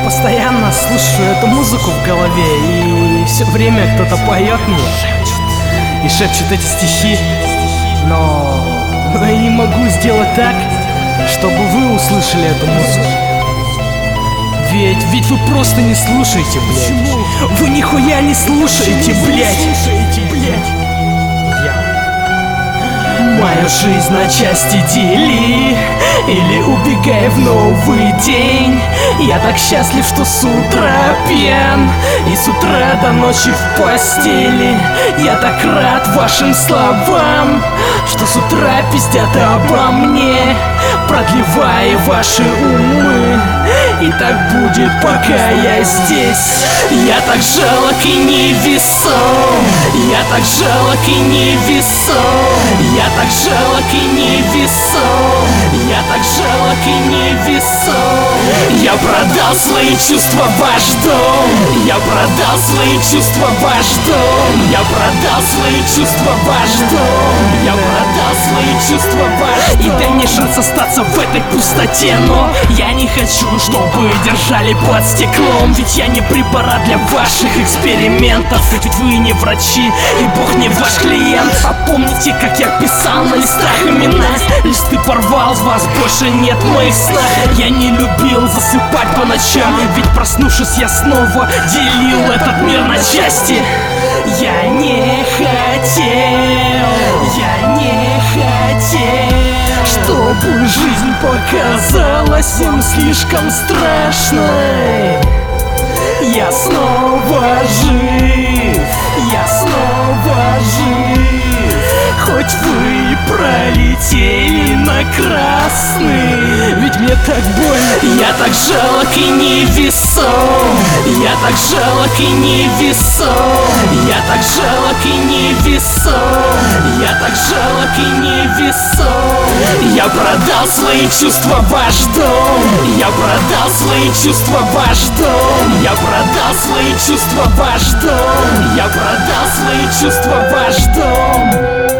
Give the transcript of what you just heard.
постоянно слушаю эту музыку в голове, и все время кто-то поет мне и шепчет эти стихи, но я не могу сделать так, чтобы вы услышали эту музыку. Ведь вы просто не слушаете, блядь. Вы нихуя не слушаете, блядь. Мою жизнь на части дели или убегай в новый день. Я так счастлив, что с утра пьян, и с утра до ночи в постели. Я так рад вашим словам, что с утра пиздят обо мне, продлевая ваши умы. И так будет, пока я здесь. Я так жалок и невесом. Я так жалок и невесом. Я так жалок и невесом. Я так жалок и невесом. Я продал свои чувства в ваш дом. Я продал свои чувства в ваш дом. Я продал свои чувства в ваш дом. Я продал свои чувства в ваш дом. И дай мне шанс остаться в этой пустоте, но я не хочу, чтобы держали под стеклом. Ведь я не препарат для ваших экспериментов. Ведь вы не врачи, и Бог не ваш клиент. А помните, как я писал на листах имена? Листы порвал, вас больше нет в моих снах. Я не любил засыпать по ночам, ведь проснувшись я снова делил этот мир на части. Я не хотел, чтобы жизнь показалась им слишком страшной. Я снова жив, я снова жив. Хоть вы и пролетели на красный, ведь мне так больно. Я так жалок и невесом. Я так жалок и невесом. Я так жалок и невесом. Я так жалок и невесом. Я продал свои чувства в ваш дом. Я продал свои чувства в ваш дом. Я продал свои чувства в ваш дом. Я продал свои чувства в ваш дом.